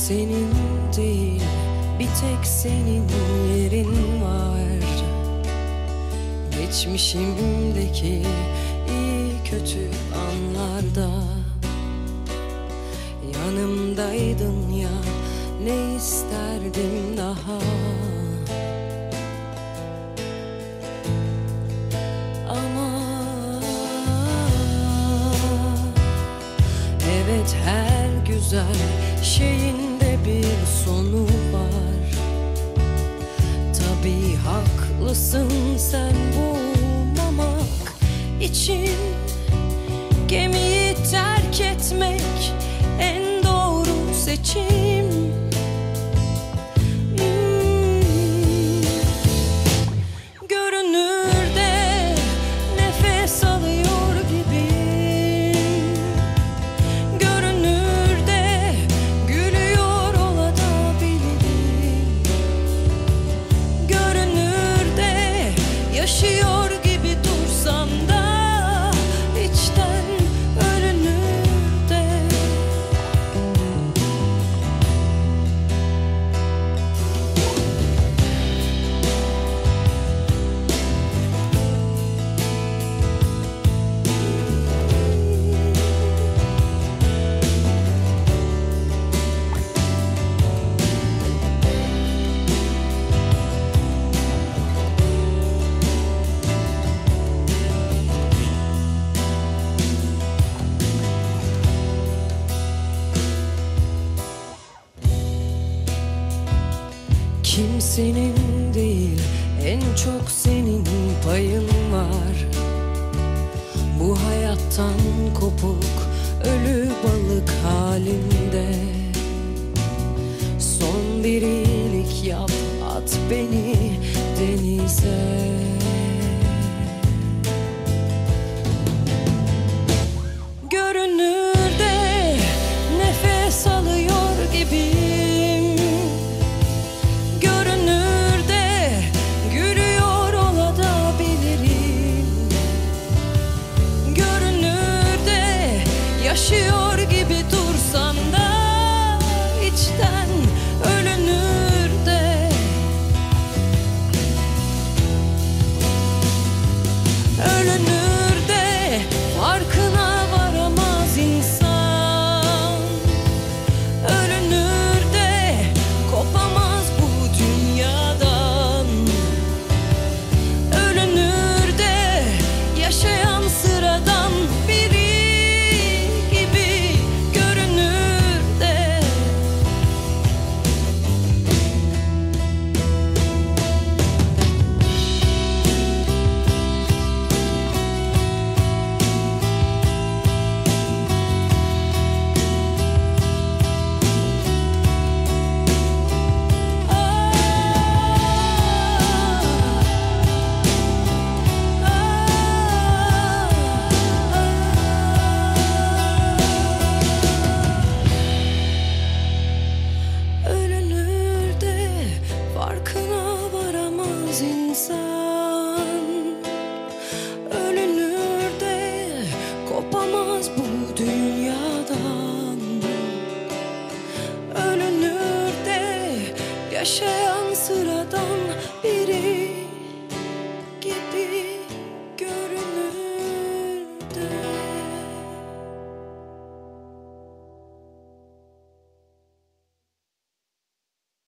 Senin değil, bir tek senin yerin var. Geçmişimdeki iyi kötü anlarda yanımdaydın ya, ne isterdim daha. Ama evet, her güzel şeyin de bir sonu var. Tabii haklısın sen, bulmamak için gemiyi terk etmek en doğru seçim. Görünürde nefes alıyor gibiyim. Görünürde gülüyor olabilirim. Görünürde yaşıyor gibi dursam da içten ölünürde. Kimsenin değil, en çok senin payın var. Bu hayattan kopuk, ölü balık halinde. Son bir iyilik yap, at beni denize. Görünürde nefes alıyor gibiyim. Görünürde gülüyor olabilirim. Görünürde yaşıyor gibi dursam da içten ölünürde. Ölünürde farkına varamaz insan. Ölünürde kopamaz bu dünyadan. Ölünürde yaşayan sıradan biri gibi görünürde. Ölünürde farkına varamaz insan. Ölünürde kopamaz bu dünyadan. Ölünürde yaşayan sıradan bir